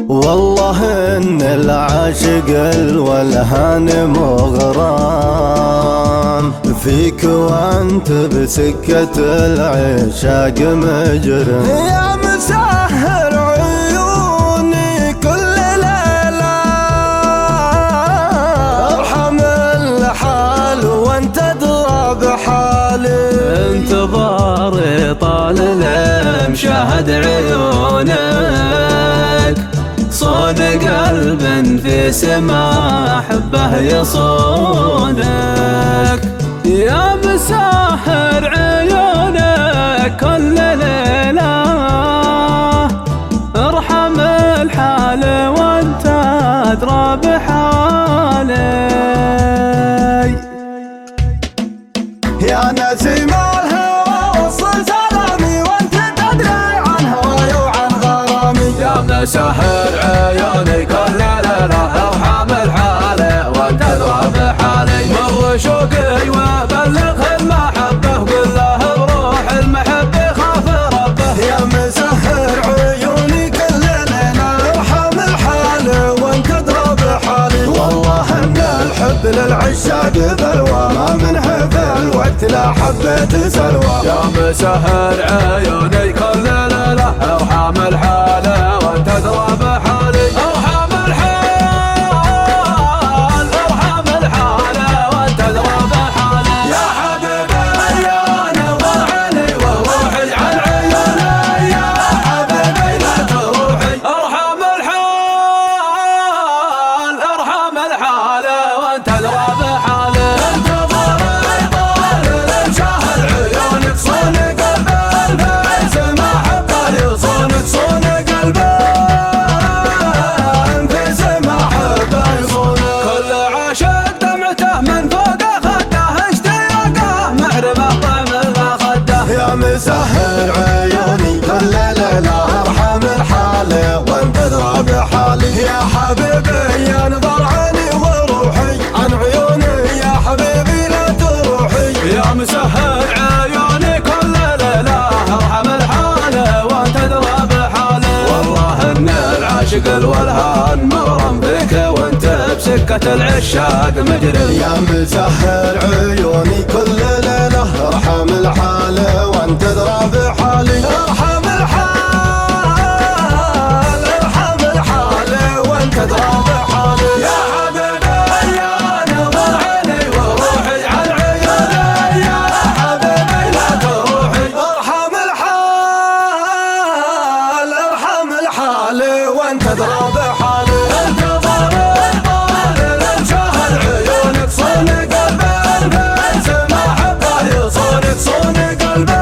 والله ان العاشق الولهان مغرام فيك وانت بسكة العشاق مجرم. يا مسهر عيوني كل ليلة ارحم الحال وانت ادرى بحالي. انتظاري طال مشاهد عيونك صون قلب في سما حبه يصونك. يا مسهر عيونك كل ليلة ارحم الحال وانت ادرى بحالي. يا نسيم الهوى وصل سلامي وانت تدري عن هواي وعن غرامي. يا مسهر عيوني كل ليلة ارحم الحال وانت ادرى بحالي. مر شوقي وبلغ المحبة وقل له بروح المحب يخاف ربه. يا مسهر عيوني كل ليلة ارحم الحال وانت ادرى بحالي. والله ان الحب للعشاق بلوى ما منه بالوقت لا حبيت سلوى. يا مسهر عيوني كل ليلة ارحم الحال وانت ادرى بحالي. ارحم الحال ارحم الحال وانت ادرى بحالي. يا حبيبي يا نظر عيني وروحي عن عيوني. يا حبيبي لا تروحي. ارحم الحال ارحم الحال وانت ادرى بحالي. انتظاري طال لمشاهد عيونك صون قلبي الفيس ما حبه يصونك. صون قلبي الفيس ما حبه يصونك. كل عاشق دمعته من فوق خده اشتياقه محرمه طعم ما خده. يا مسهر عيوني كل ليلة ارحم الحال وانت ادرى بحالي. يا حبيبي يا نظر عيني وروحي عن عيوني. يا حبيبي لا تروحي. يا مسهر عيوني كل ليلة ارحم الحال وانت ادرى بحالي. والله ان العاشق الولهان مغرم بك وانت بسكة العشاق مجرم. يا مسهر عيوني كل ليلة ارحم الحال وانت ادرى بحالي. ارحم الحال ارحم الحال وانت ادرى بحالي. يا حبيبي يا نظر عيني وروحي عن عيوني. يا حبيبي لا تروحي. ارحم الحال ارحم الحال وانت ادرى بحالي. انتظاري طال لمشاهد عيونك صون قلبي الفيس ما حبه يصونك. صون قلبي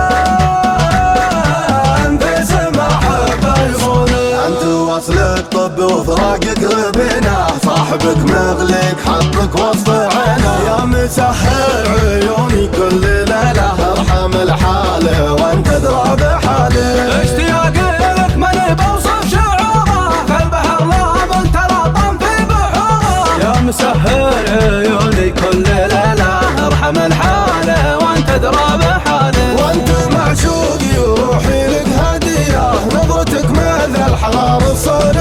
الفيس ما حبه يصونك. انت وصلك طب وفراقك غبنا صاحبك مغلق حطك وسط عينه. يا مسهر عيوني كل ليلة ارحم الحال وانت ادرى بحالي. اشتياقي لك ماني بوصف شعوره كالبحر لا من تلاطم في بحوره. يا مسهر عيوني كل ليلة ارحم الحال وانت ادرى بحالي. وانت معشوقي وروحي لك هدية نظرتك مثل الحرار الصريح.